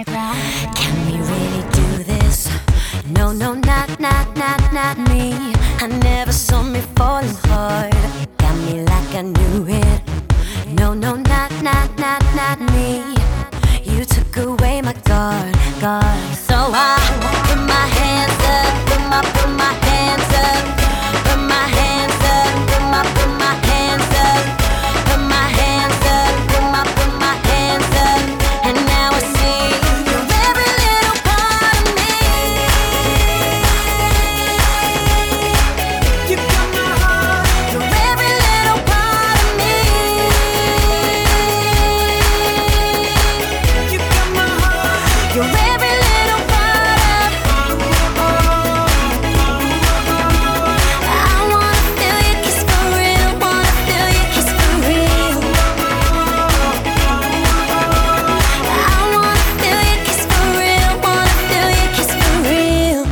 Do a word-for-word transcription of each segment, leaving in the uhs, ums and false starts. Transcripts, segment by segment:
Can we really do this? No, no, not, not, not, not me. I never saw me falling hard. Got me like I knew it. No, no, not, not, not, not me. You took away my guard, guard. So I put my hands up, put my, put my hands up, put my hands up, put my, put my hands up, put my hands up, put my, put my hands up, and now I see you're every little part of me. You got my heart, you're every little part of me. You got my heart, you're every little part of me. I wanna feel your kiss for real, wanna feel your kiss for real. I wanna feel your kiss for real, wanna feel your kiss for real.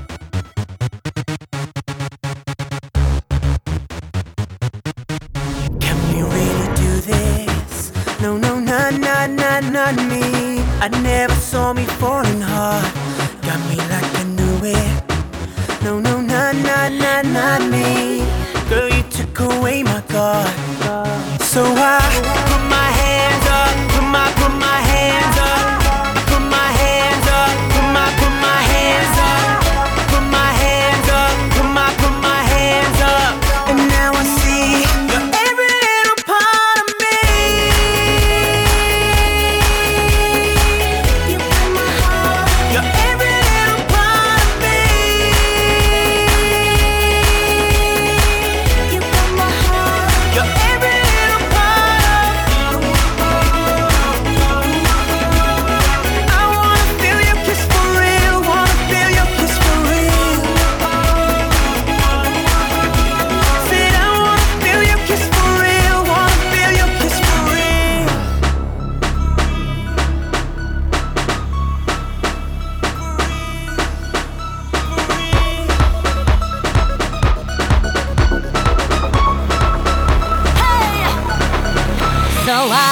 Can we really do this? No, no, not, not, not, not me. I never saw me falling hard. Got me like I knew it. No, no, not, not, not, not me. Girl, you took away my guard. So I put my hands up, put my, put my hands up. I put my hands up, put my, put my hands up. Put my hands up, put my, put my hands up. And now I see you're every little part of me. You got my heart, You're every little part of me. you got my heart. You're every little part of me. I wanna feel your kiss for real, wanna feel your kiss for real. Said I wanna feel your kiss for real, wanna feel your kiss for real. So I